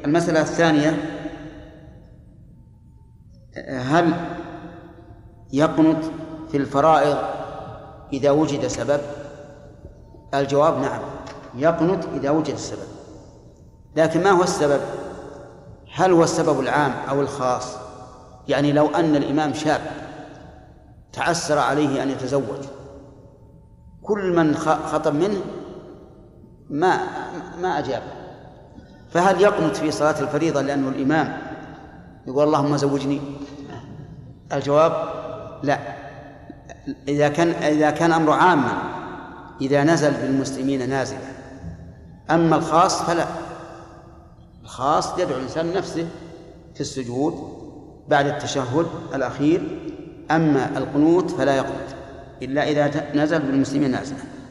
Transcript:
المسألة الثانية: هل يقنط في الفرائض إذا وجد سبب؟ الجواب: نعم، يقنط إذا وجد السبب. لكن ما هو السبب؟ هل هو السبب العام أو الخاص؟ يعني لو أن الإمام شاب تعسر عليه أن يتزوج، كل من خطب منه ما أجاب، فهل يقنط في صلاة الفريضة لأنه الإمام يقول اللهم زوجني؟ الجواب: لا. إذا كان أمر عاما، إذا نزل بالمسلمين نازلا. أما الخاص فلا، الخاص يدعو الإنسان نفسه في السجود بعد التشهد الأخير. أما القنوت فلا يقنط إلا إذا نزل بالمسلمين نازلا.